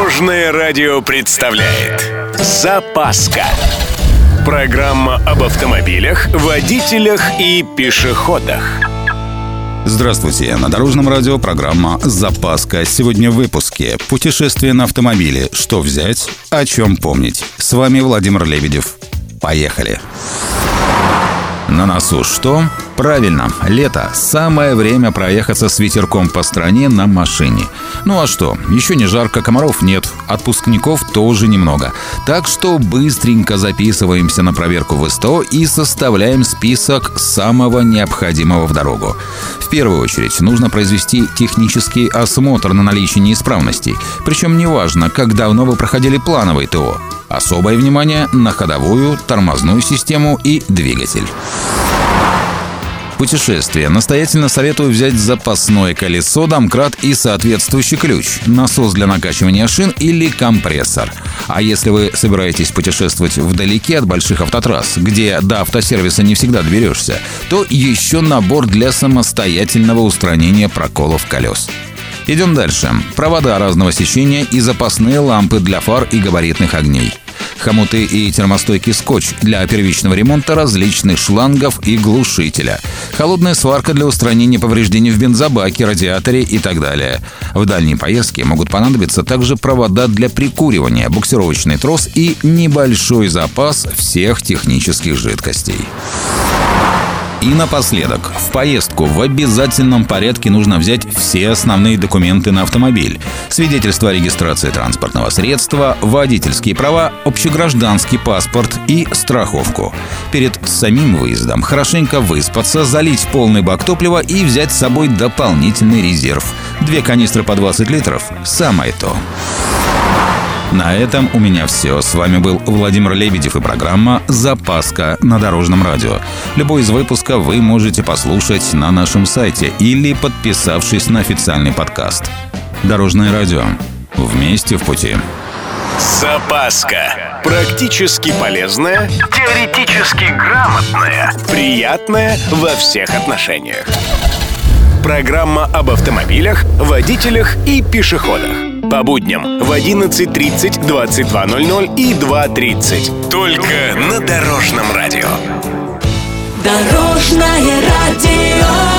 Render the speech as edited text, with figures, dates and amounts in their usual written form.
Дорожное радио представляет «Запаска». Программа об автомобилях, водителях и пешеходах. Здравствуйте, на Дорожном радио программа «Запаска». Сегодня в выпуске «Путешествие на автомобиле. Что взять? О чем помнить?» С вами Владимир Лебедев. Поехали! На носу что? Правильно, лето. Самое время проехаться с ветерком по стране на машине. Ну а что? Еще не жарко, комаров нет, отпускников тоже немного. Так что быстренько записываемся на проверку в СТО и составляем список самого необходимого в дорогу. В первую очередь нужно произвести технический осмотр на наличие неисправностей. Причем неважно, как давно вы проходили плановый ТО. Особое внимание на ходовую, тормозную систему и двигатель. Путешествие. Настоятельно советую взять запасное колесо, домкрат и соответствующий ключ, насос для накачивания шин или компрессор. А если вы собираетесь путешествовать вдалеке от больших автотрасс, где до автосервиса не всегда доберешься, то еще набор для самостоятельного устранения проколов колес. Идем дальше. Провода разного сечения и запасные лампы для фар и габаритных огней. Хомуты и термостойкий скотч для первичного ремонта различных шлангов и глушителя. Холодная сварка для устранения повреждений в бензобаке, радиаторе и так далее. В дальней поездке могут понадобиться также провода для прикуривания, буксировочный трос и небольшой запас всех технических жидкостей. И напоследок, в поездку в обязательном порядке нужно взять все основные документы на автомобиль. Свидетельство о регистрации транспортного средства, водительские права, общегражданский паспорт и страховку. Перед самим выездом хорошенько выспаться, залить полный бак топлива и взять с собой дополнительный резерв. 2 канистры по 20 литров – самое то. На этом у меня все. С вами был Владимир Лебедев и программа «Запаска» на Дорожном радио. Любой из выпусков вы можете послушать на нашем сайте или подписавшись на официальный подкаст. Дорожное радио. Вместе в пути. «Запаска». Практически полезная, теоретически грамотная, приятная во всех отношениях. Программа об автомобилях, водителях и пешеходах. По будням в 11:30, 22:00 и 2:30. Только на Дорожном радио. Дорожное радио.